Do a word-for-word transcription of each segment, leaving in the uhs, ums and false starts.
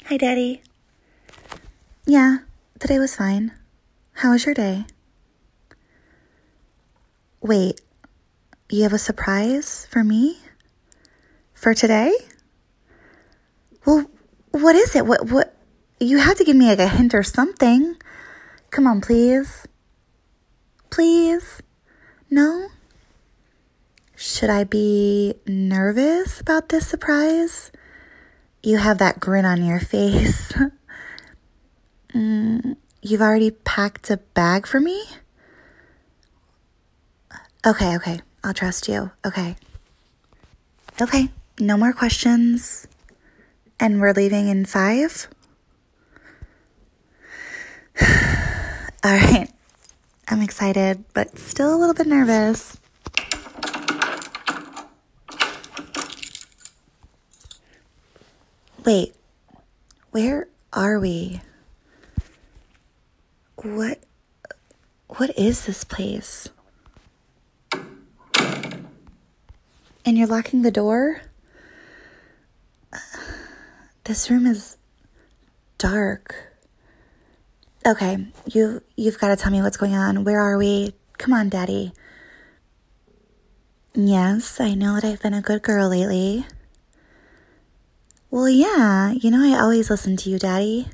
Hi, Daddy. Yeah, today was fine. How was your day? Wait, you have a surprise for me? For today? Well, what is it? What, what? You have to give me like a hint or something. Come on, please. Please? No? Should I be nervous about this surprise? You have that grin on your face. mm, you've already packed a bag for me? Okay, okay. I'll trust you. Okay. Okay. No more questions. And we're leaving in five? All right. I'm excited, but still a little bit nervous. Wait, where are we? What, what is this place? And you're locking the door? This room is dark. Okay, you, you've got to tell me what's going on. Where are we? Come on, Daddy. Yes, I know that I've been a good girl lately. Well, yeah, you know I always listen to you, Daddy.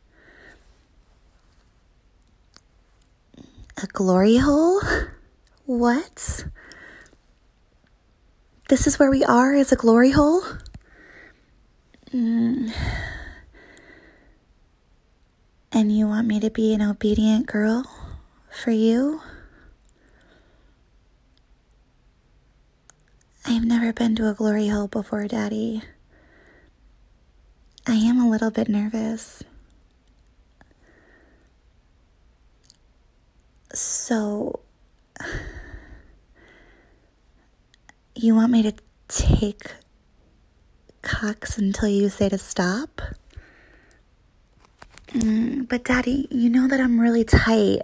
A glory hole? What? This is where we are, is a glory hole? Mm. And you want me to be an obedient girl for you? I've never been to a glory hole before, Daddy. I am a little bit nervous. So, you want me to take cocks until you say to stop? Mm, but Daddy, you know that I'm really tight.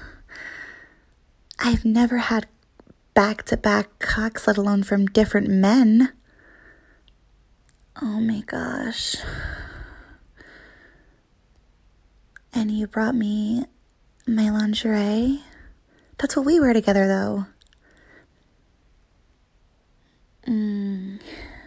I've never had back-to-back cocks, let alone from different men. Oh my gosh. And you brought me my lingerie? That's what we wear together, though. Mm.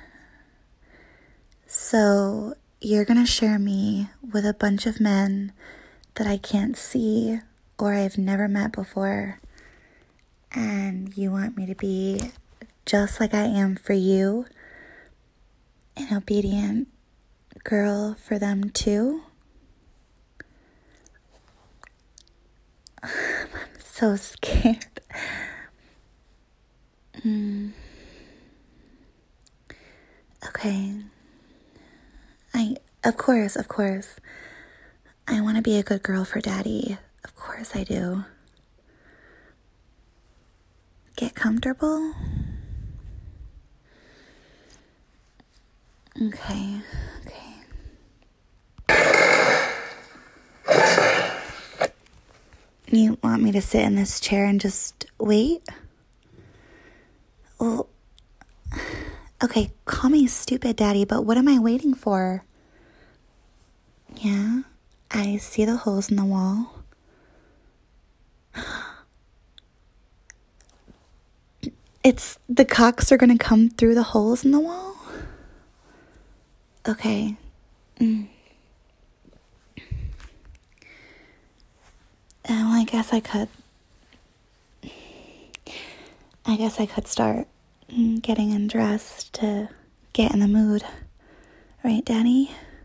So, you're gonna share me with a bunch of men that I can't see or I've never met before. And you want me to be just like I am for you, an obedient girl for them too? I'm so scared. Mm. Okay. I, of course, of course. I want to be a good girl for Daddy. Of course I do. Get comfortable? Okay, okay. You want me to sit in this chair and just wait? Well, okay, call me stupid, Daddy, but what am I waiting for? Yeah, I see the holes in the wall. It's, the cocks are gonna come through the holes in the wall? Okay. Mm. Well, I guess I could. I guess I could start getting undressed to get in the mood. Right, Daddy?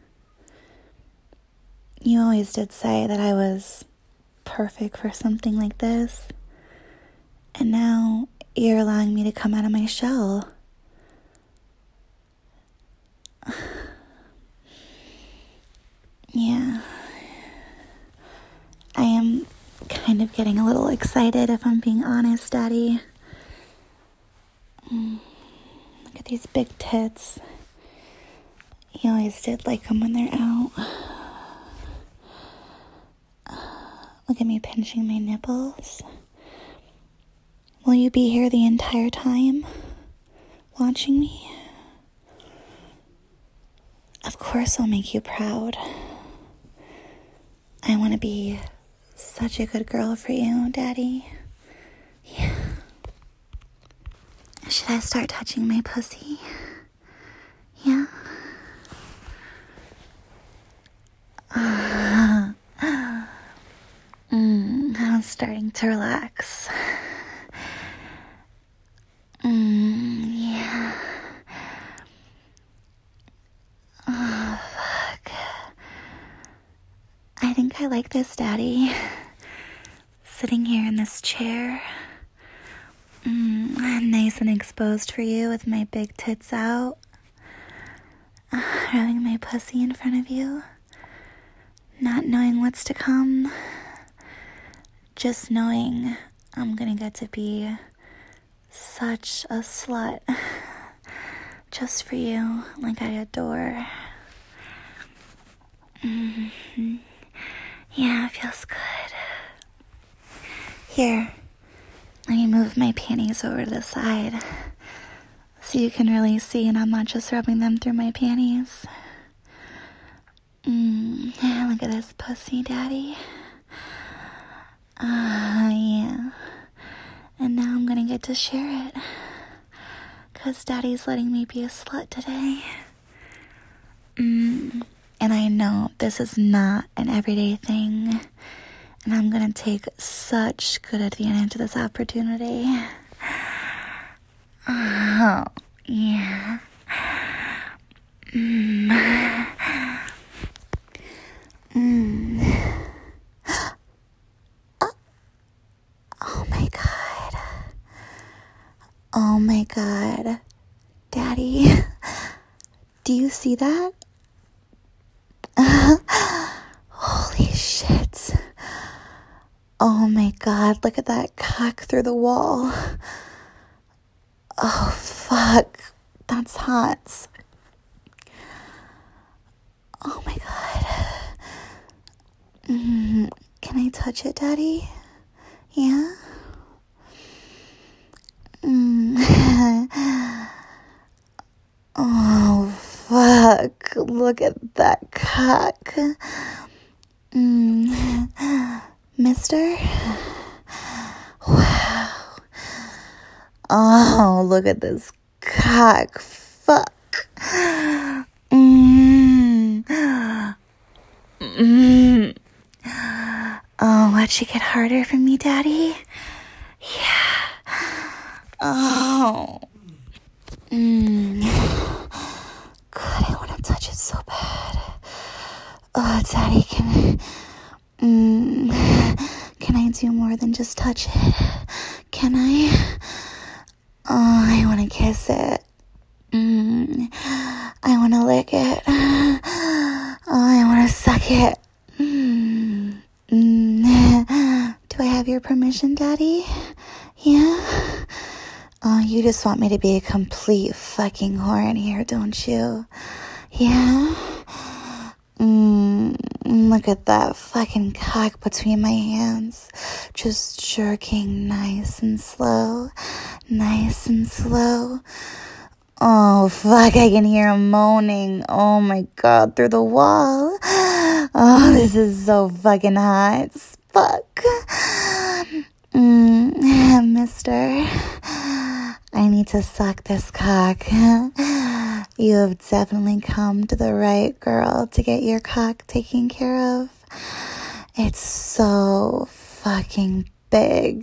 You always did say that I was perfect for something like this. And now you're allowing me to come out of my shell. Yeah. I am kind of getting a little excited, if I'm being honest, Daddy. Mm. Look at these big tits. You always did like them when they're out. Look at me pinching my nipples. Will you be here the entire time? Watching me? Of course. course I'll make you proud. I want to be such a good girl for you, Daddy. Yeah. Should I start touching my pussy? Yeah? Uh, mm, I'm starting to relax. Mm, yeah. Oh, fuck. I think I like this, Daddy. Sitting here in this chair. Mm, nice and exposed for you with my big tits out. Uh, rubbing my pussy in front of you. Not knowing what's to come. Just knowing I'm gonna get to be such a slut. Just for you, like I adore. Mm-hmm. Yeah, it feels good. Here, let me move my panties over to the side so you can really see and I'm not just rubbing them through my panties. Mm, yeah, look at this pussy, Daddy. Ah, uh, yeah. And now I'm gonna get to share it. Cause Daddy's letting me be a slut today. Mm, and I know this is not an everyday thing. And I'm gonna take such good advantage of this opportunity. Oh, yeah. Mm. Mm. Oh my God. Oh my God. Daddy, do you see that? Holy shit. Oh my God, look at that cock through the wall. Oh fuck, that's hot. Oh my God. Mm, can I touch it, Daddy? Yeah? Mm. Oh fuck, look at that cock. Mm. Mister? Wow. Oh, look at this cock. Fuck. Mm. Mm. Oh, watch it get harder for me, Daddy? Yeah. Oh. Mm. God, I want to touch it so bad. Oh, Daddy, can... Mm, can I do more than just touch it? Can I? Oh, I want to kiss it. Mm, I want to lick it. Oh, I want to suck it. Mm, mm. Do I have your permission, Daddy? Yeah? Oh, you just want me to be a complete fucking whore in here, don't you? Yeah? Mm, look at that fucking cock between my hands. Just jerking nice and slow. Nice and slow. Oh, fuck, I can hear him moaning. Oh my God, through the wall. Oh, this is so fucking hot. Fuck. Mm, mister, I need to suck this cock. You have definitely come to the right girl to get your cock taken care of. It's so fucking big.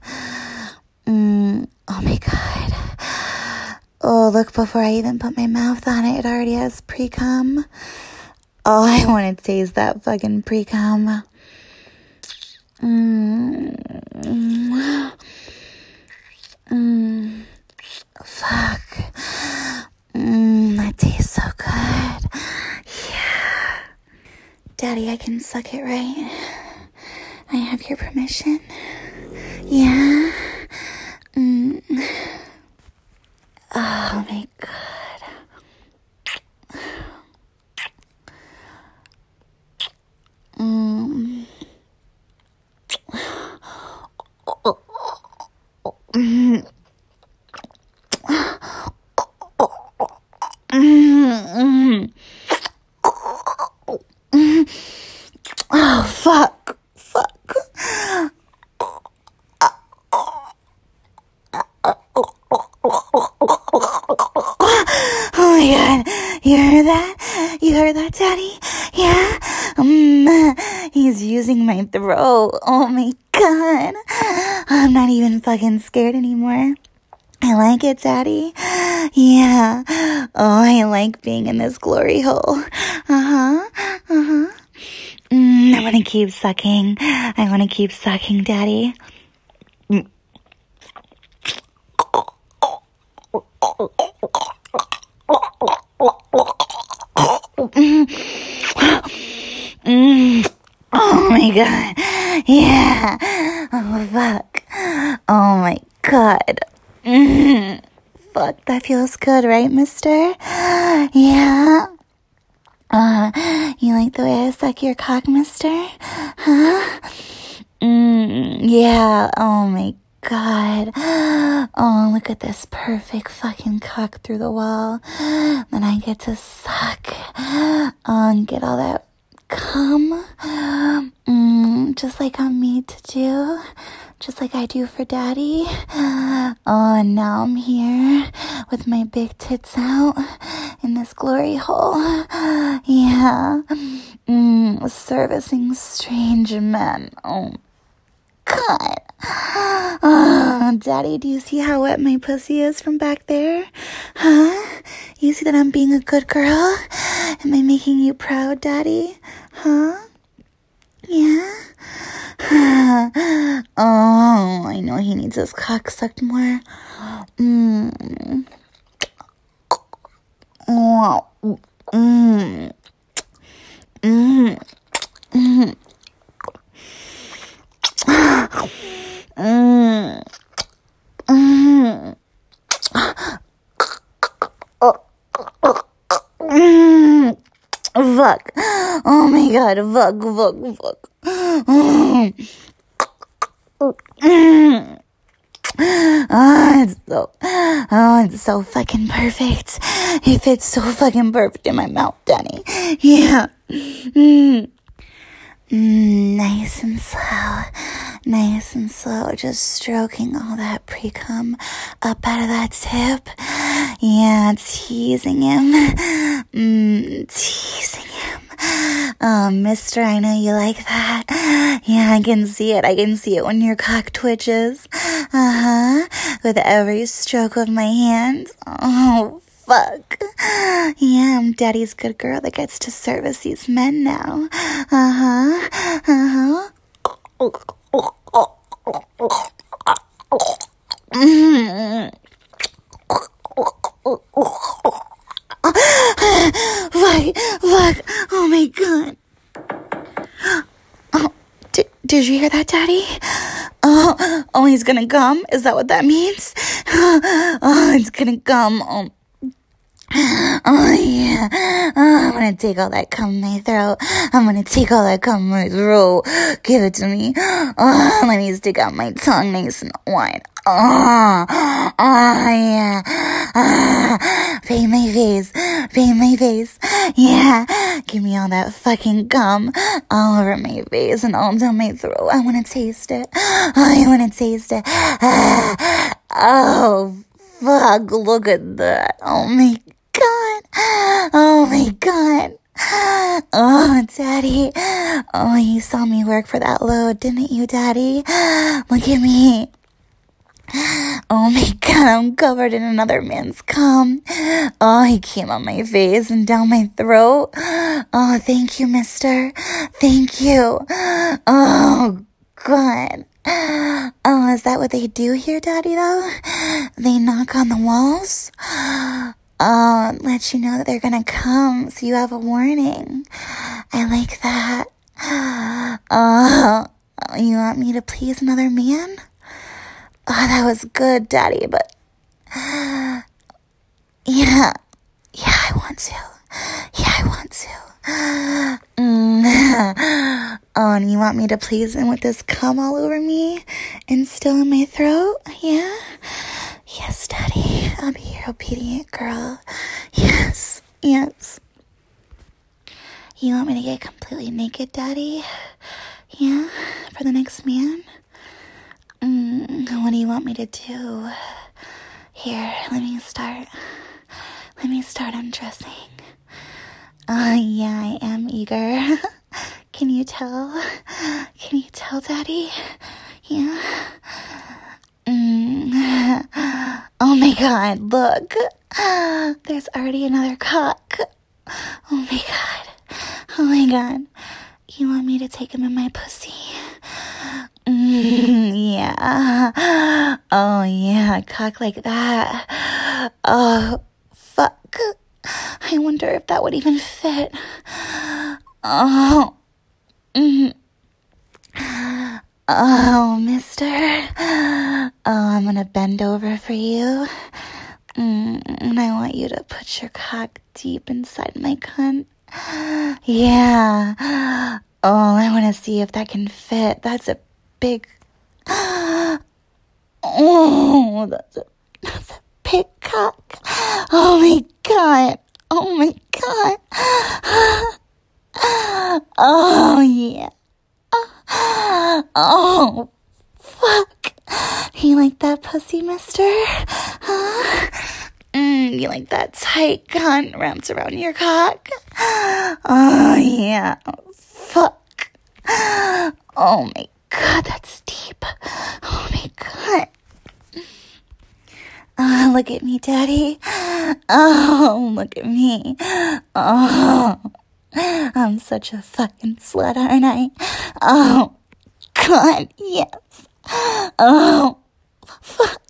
Mm, oh my God. Oh, look, before I even put my mouth on it, it already has pre-cum. Oh, I want to taste that fucking pre-cum. Mm, mm, mm, fuck. Mmm, that tastes so good. Yeah. Daddy, I can suck it, right? I have your permission? Yeah? Mm. Oh my God. Mm. Mm. Mm-hmm. fuck, fuck. Oh my god, you heard that? You heard that, Daddy? Yeah? Um, he's using my throat. Oh my god. I'm not even fucking scared anymore. I like it, Daddy. Yeah. Oh, I like being in this glory hole. Uh-huh. Uh-huh. Mm, I want to keep sucking. I want to keep sucking, Daddy. Mm. Mm. Oh my god. Yeah. Oh fuck. Oh my god. Mm. Fuck, that feels good, right, mister? Yeah. Uh, you like the way I suck your cock, mister? Huh? Mm, yeah. Oh my god. Oh, look at this perfect fucking cock through the wall. Then I get to suck. Oh, and get all that cum. Mm, just like I'm made to do. Just like I do for Daddy. Oh, and now I'm here with my big tits out in this glory hole. Yeah. Mm, servicing strange men. Oh, God. Oh, Daddy, do you see how wet my pussy is from back there? Huh? You see that I'm being a good girl? Am I making you proud, Daddy? Huh? Yeah? Oh, I know he needs his cock sucked more. Mm. Oh. Mm. Mm. Mm. Mm. Mm. Mm. Fuck. Oh my god, fuck, fuck, fuck. Mm. Mm. Oh, it's so, oh, it's so fucking perfect. It fits so fucking perfect in my mouth, Danny. Yeah. Mm. Mm, nice and slow, nice and slow, just stroking all that pre-cum up out of that tip. Yeah, teasing him, mm, teasing him. Oh, mister, I know you like that. Yeah, I can see it, I can see it when your cock twitches. Uh-huh, with every stroke of my hand. Oh, fuck. Yeah, I'm Daddy's good girl that gets to service these men now. Uh-huh. Uh-huh. Mm. Fuck, fuck. Oh my god. Oh, did, did you hear that, Daddy? Oh, oh, he's gonna come? Is that what that means? Oh, it's gonna come. Oh. Oh yeah, oh, I'm gonna take all that cum in my throat. I'm gonna take all that cum in my throat. Give it to me. Oh, let me stick out my tongue nice and wide. Oh, oh yeah. Oh, paint my face, paint my face. Yeah, give me all that fucking cum all over my face and all down my throat. I wanna taste it. Oh, I wanna taste it. Oh, fuck, look at that. Oh my God. Oh my God. Oh, Daddy. Oh, you saw me work for that load, didn't you, Daddy? Look at me. Oh my God, I'm covered in another man's cum. Oh, he came on my face and down my throat. Oh, thank you, mister. Thank you. Oh, God. Oh, is that what they do here, Daddy, though? They knock on the walls? Oh, let you know that they're gonna come, so you have a warning. I like that. Oh, you want me to please another man? Oh, that was good, Daddy, but... Yeah. Yeah, I want to. Yeah, I want to. Mm. Oh, and you want me to please him with this cum all over me and still in my throat? Yeah? Yes, Daddy. I'll be your obedient girl. Yes. Yes. You want me to get completely naked, Daddy? Yeah, for the next man? Mm, what do you want me to do? Here, let me start. Let me start undressing. Uh, yeah, I am eager. Can you tell? Can you tell, Daddy? Yeah. Mm. Oh my God, look. There's already another cock. Oh my God. Oh my God. You want me to take him in my pussy? Mm, yeah. Oh yeah, cock like that. Oh, fuck. I wonder if that would even fit. Oh. Mm. Oh, mister. Oh, I'm gonna bend over for you. Mm, and I want you to put your cock deep inside my cunt. Yeah. Oh, I want to see if that can fit. That's a big... Oh, that's a, that's a big cock. Oh, my God. Oh, my God. Oh, yeah. Oh, fuck. You like that pussy, mister? Huh? Mm, you like that tight cunt wrapped around your cock? Oh, yeah. Fuck. Oh, my God, that's deep. Oh, my God. Oh, look at me, Daddy. Oh, look at me. Oh, I'm such a fucking slut, aren't I? Oh, God, yes. Oh, fuck.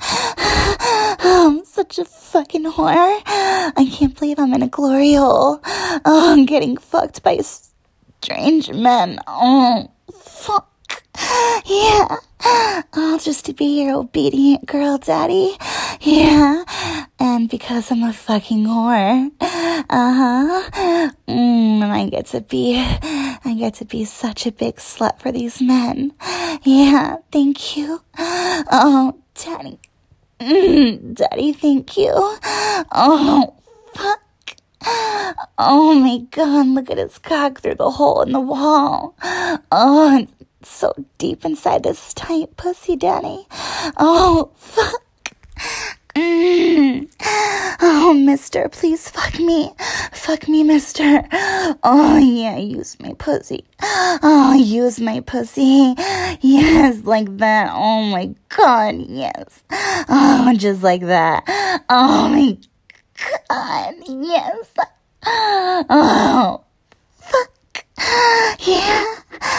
I'm such a fucking whore. I can't believe I'm in a glory hole. Oh, I'm getting fucked by strange men. Oh, fuck. Yeah. Oh, just to be your obedient girl, Daddy. Yeah. And because I'm a fucking whore. Uh-huh. Mm, and I get to be, I get to be such a big slut for these men. Yeah, thank you. Oh, Daddy. Mm, Daddy, thank you. Oh, fuck. Oh my God, look at his cock through the hole in the wall. Oh, it's so deep inside this tight pussy, Daddy. Oh, fuck. Mm. Oh, mister, please fuck me. Fuck me, mister. Oh, yeah, use my pussy. Oh, use my pussy. Yes, like that. Oh, my God, yes. Oh, just like that. Oh, my God, yes. Oh, fuck. Yeah.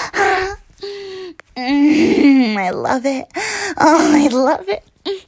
Mm, I love it. Oh, I love it.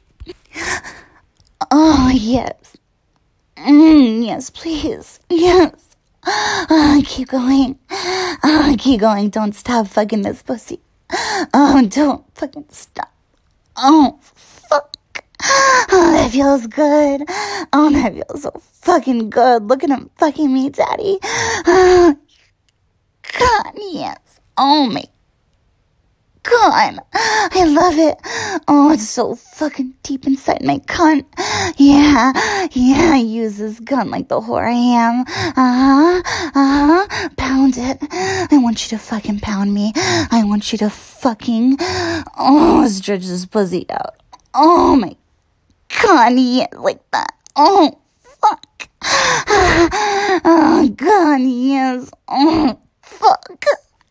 Oh, yes. Mm, yes, please. Yes. Oh, keep going. Oh, keep going. Don't stop fucking this pussy. Oh, don't fucking stop. Oh, fuck. Oh, that feels good. Oh, that feels so fucking good. Look at him fucking me, Daddy. Oh, God, yes. Oh, my God, I love it. Oh, it's so fucking deep inside my cunt. Yeah, yeah, I use this gun like the whore I am. Uh-huh, uh-huh, pound it. I want you to fucking pound me. I want you to fucking, oh, stretch this pussy out. Oh, my God, yeah, like that. Oh, fuck. Oh, God, yes. Oh, fuck.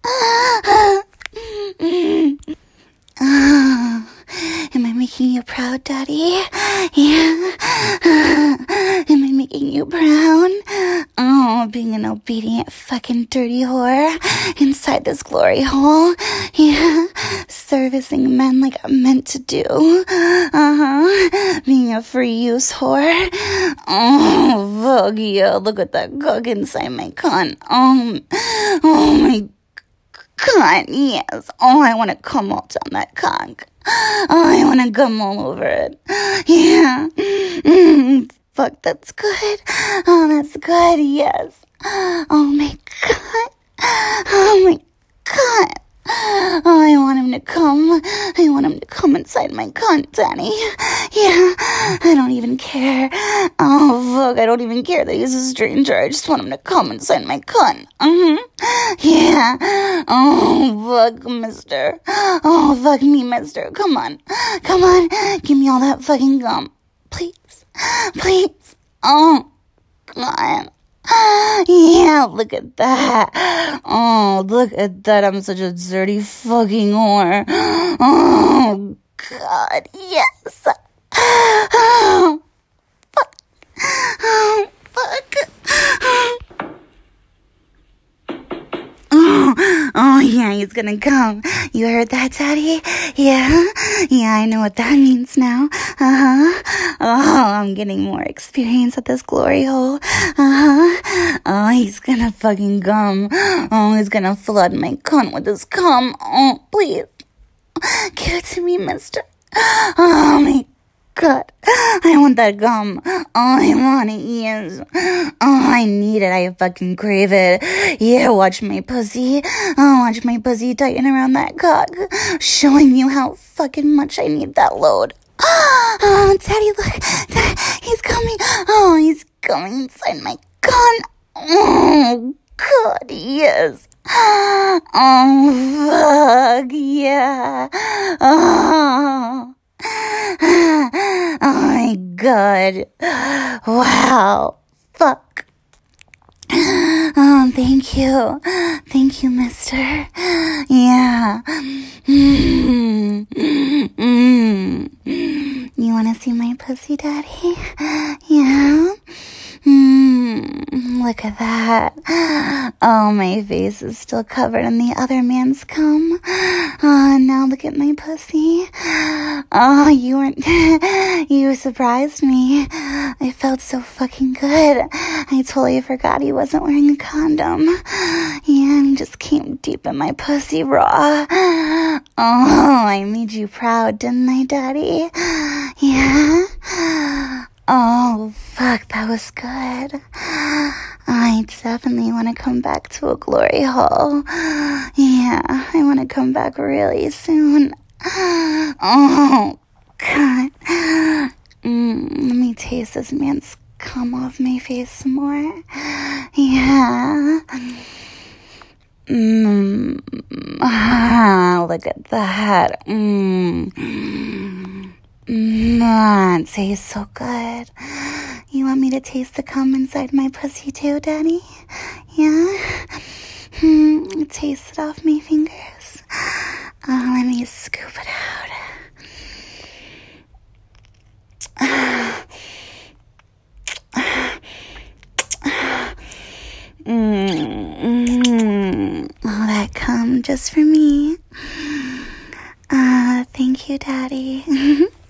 Oh, am I making you proud, Daddy? Yeah. Am I making you proud? Oh, being an obedient fucking dirty whore inside this glory hole. Yeah. Servicing men like I'm meant to do. Uh-huh. Being a free use whore. Oh, fuck yeah. Look at that cock inside my cunt. Oh, oh my God, yes. Oh, I want to come all down that cock. Oh, I want to come all over it. Yeah. Mm, fuck, that's good. Oh, that's good, yes. Oh, my God. Oh, my God. Oh, I want him to come. I want him to come inside my cunt, Daddy. Yeah, I don't even care. Oh, fuck, I don't even care that he's a stranger. I just want him to come inside my cunt. Mm-hmm. Yeah. Oh, fuck, mister. Oh, fuck me, mister. Come on. Come on. Give me all that fucking gum. Please. Please. Oh, God. Yeah, look at that. Oh, look at that. I'm such a dirty fucking whore. Oh, God, yes. Oh, fuck. Oh, fuck. Oh, oh, yeah, he's gonna come. You heard that, Daddy? Yeah? Yeah, I know what that means now. Uh-huh. Oh, I'm getting more experience at this glory hole. Uh-huh. Oh, he's gonna fucking come. Oh, he's gonna flood my cunt with his cum. Oh, please. Give it to me, mister. Oh, my God. I want that gum. Oh, I want it, yes. Oh, I need it. I fucking crave it. Yeah, watch my pussy. Oh, watch my pussy tighten around that cock. Showing you how fucking much I need that load. Oh, Daddy, look. Daddy, he's coming. Oh, he's coming inside my gun. Oh, God, yes. Oh, fuck, yeah. Oh. Oh my God. Wow. Fuck. Oh, thank you. Thank you, mister. Yeah. Mm. Mm. You want to see my pussy, Daddy? Yeah. Mm, look at that. Oh, my face is still covered in the other man's cum. Oh, now look at my pussy. Oh, you weren't, you surprised me. I felt so fucking good. I totally forgot he wasn't wearing a condom. Yeah, and he just came deep in my pussy raw. Oh, I made you proud, didn't I, Daddy? Yeah? Oh, fuck, that was good. I definitely want to come back to a glory hole. Yeah, I want to come back really soon. Oh, God. Mm, let me taste this man's cum off my face some more. Yeah. Mm, ah, look at that. Mm. Mm, it tastes so good. You want me to taste the cum inside my pussy too, Daddy? Yeah? Hmm, taste it off my fingers. Oh, let me scoop it out. Mm-hmm. All that cum just for me. Uh, thank you, Daddy.